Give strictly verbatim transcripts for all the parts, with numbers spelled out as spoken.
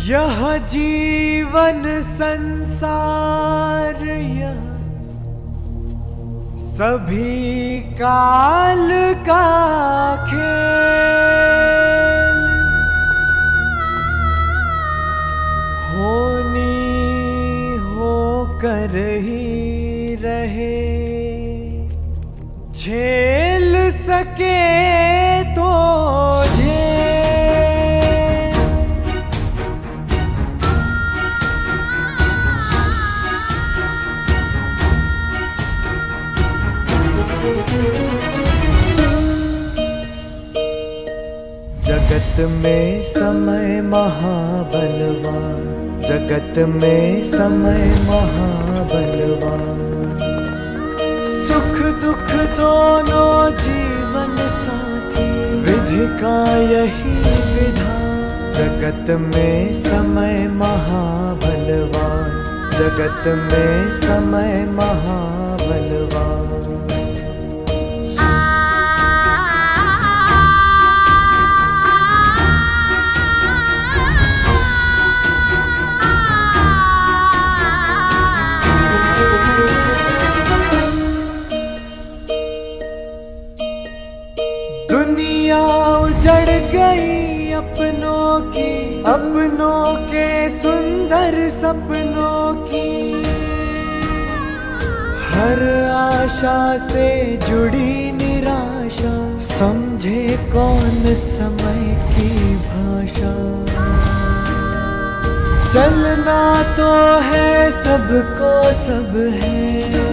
यह जीवन संसार यह सभी काल का खेल, होनी होकर ही रहे, झेल सके तो जगत में समय महाबलवान, जगत में समय महाबलवान, सुख दुख दोनों जीवन साथी, विधि का यही विधान। जगत में समय महाबलवान, जगत में समय महाबलवान। दुनिया उजड़ गई अपनों की, अपनों के सुंदर सपनों की, हर आशा से जुड़ी निराशा, समझे कौन समय की भाषा। चलना तो है सबको सब है,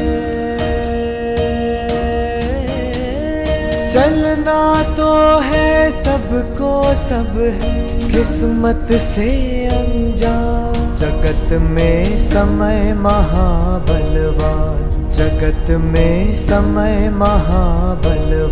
चलना तो है सबको सब है, किस्मत से अनजान। जगत में समय महाबलवान, जगत में समय महाबलवान।